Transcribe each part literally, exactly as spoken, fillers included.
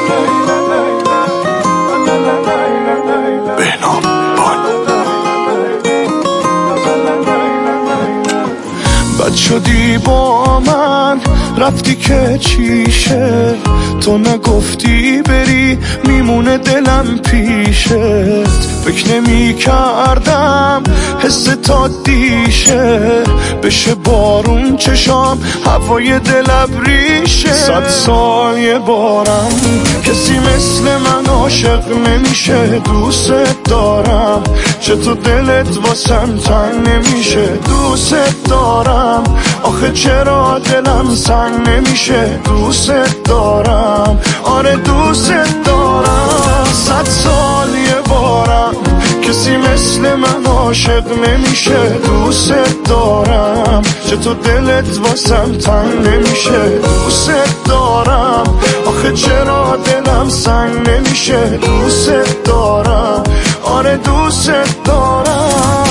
بد شدی با من رفتی که چیشه، تو نگفتی بری میمونه دلم پیشت. فکر نمی کردم حس تا دیشه بشه بارون چشام هوای دل ابریشه. صد سال یه بارم کسی مثل من عاشق نمیشه. دوست دارم چطور دلت واسم تنگ نمیشه. دوست دارم آخه چرا دلم سنگ نمیشه. دوست دارم آره دوست دارم. صد سال یه بارم کسی مثل من عاشق نمیشه. دوست دارم چطور دلت واسم تنگ نمیشه. دوست دارم آخه چرا دلم سنگ نمیشه. دوست دارم آره دوست دارم.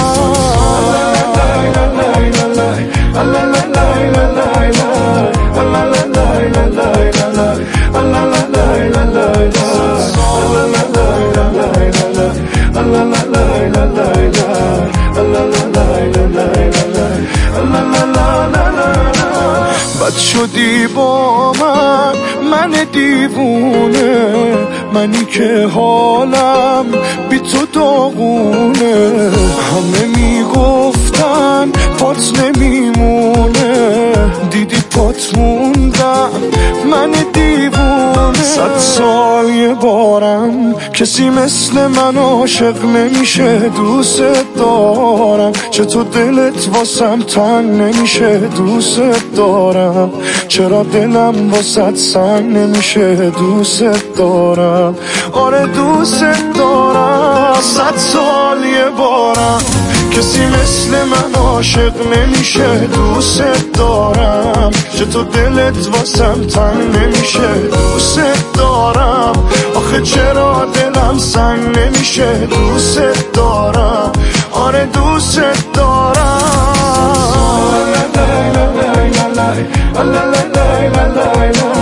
بد شدی با من من دیوونه، منی که حالم بی تو داغونه. همه میگفتن پات نمیمونه، دیدی پات موندم من دیوونه. صد سال یه بارم کسی مثل من عاشق نمیشه. دوست دارم چطور دلت واسم تنگ نمیشه. دوست دارم چرا دلم واسط سنگ نمیشه. دوست دارم آره دوست دارم. صد سال یه بارم کسی مثل من عاشق نمیشه. دوست دارم چطور دلت واسم تنگ نمیشه. دوست دارم آخه چرا دلم سنگ نمیشه. دوست دارم آره دوست دارم.